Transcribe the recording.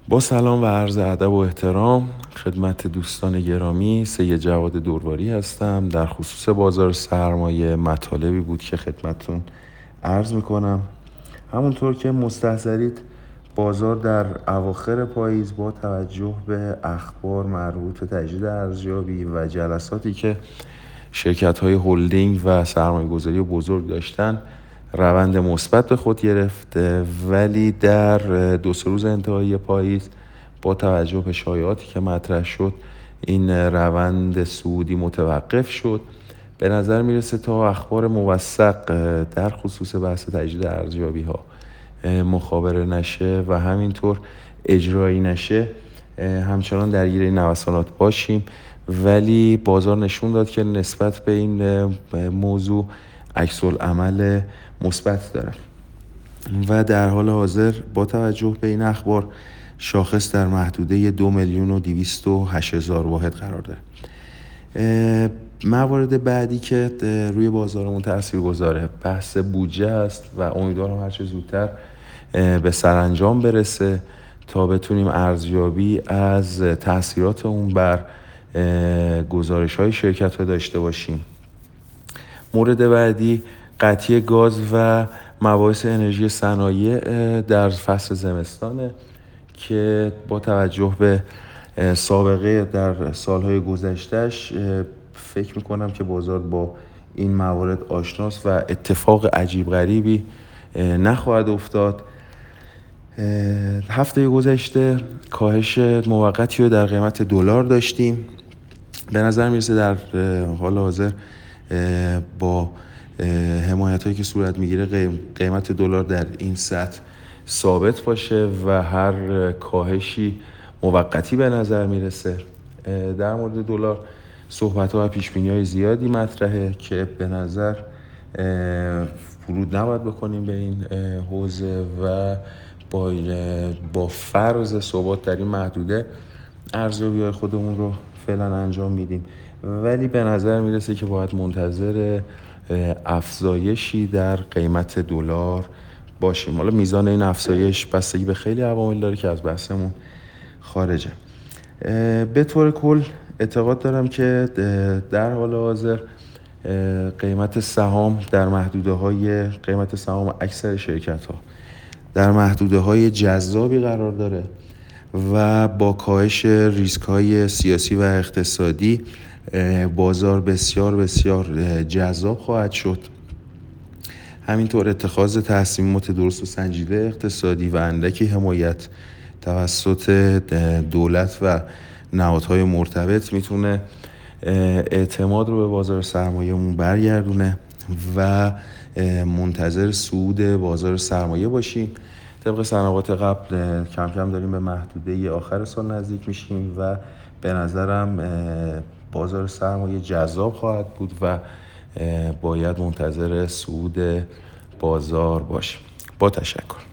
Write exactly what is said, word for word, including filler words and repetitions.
با سلام و عرض ادب و احترام خدمت دوستان گرامی، سید جواد دورواری هستم. در خصوص بازار سرمایه مطالبی بود که خدمتتون عرض میکنم. همونطور که مستحضرید بازار در اواخر پاییز با توجه به اخبار مربوط به تجدید ارزیابی و جلساتی که شرکت‌های هلدینگ و سرمایه‌گذاری بزرگ داشتن روند مثبت به خود گرفت، ولی در دو سه روز انتهایی پاییز با توجه به شایعاتی که مطرح شد این روند صعودی متوقف شد. به نظر میرسه تا اخبار موثق در خصوص بحث تجدید ارزیابی ها مخابره نشه و همینطور اجرایی نشه همچنان درگیر این نوسانات باشیم، ولی بازار نشون داد که نسبت به این موضوع عکس العمل مثبت داره و در حال حاضر با توجه به این اخبار شاخص در محدوده دو میلیون و دویست و هشت هزار واحد قرار داره. موارد بعدی که روی بازارمون تأثیر گذاره بحث بودجه است و امیدوارم هرچه زودتر به سرانجام برسه تا بتونیم ارزیابی از تأثیرات اون بر گزارش های شرکت ها داشته باشیم. مورد بعدی قطعی گاز و مباحث انرژی صنایع در فصل زمستانه که با توجه به سابقه در سالهای گذشتهش فکر میکنم که بازار با این موارد آشناست و اتفاق عجیب غریبی نخواهد افتاد. هفته گذشته کاهش موقتی رو در قیمت دلار داشتیم. به نظر میرسه در حال حاضر با حمایت هایی که صورت میگیره قیمت دلار در این سطح ثابت باشه و هر کاهشی موقتی به نظر میرسه. در مورد دلار صحبت ها و پیش بینی های زیادی مطرحه که به نظر فرود نباید بکنیم به این حوزه و با با فرض ثبات در این محدوده ارزیابی های خودمون رو فعلا انجام میدیم، ولی به نظر میرسه که باید منتظر افزایشی در قیمت دلار باشیم. حالا میزان این افزایش بستگی به خیلی عوامل داره که از بحثمون خارجه. به طور کل اعتقاد دارم که در حال حاضر قیمت سهام در محدوده های قیمت سهام اکثر شرکت ها در محدوده های جذابی قرار داره و با کاهش ریسک های سیاسی و اقتصادی بازار بسیار بسیار جذاب خواهد شد. همینطور اتخاذ تصمیمات درست و سنجیده اقتصادی و اندکی حمایت توسط دولت و نهادهای مرتبط میتونه اعتماد رو به بازار سرمایه‌مون برگردونه و منتظر صعود بازار سرمایه باشیم. طبق سنوات قبل کم کم داریم به محدوده آخر سال نزدیک میشیم و به نظرم بازار سرمایه جذاب خواهد بود و باید منتظر صعود بازار باشیم. با تشکر.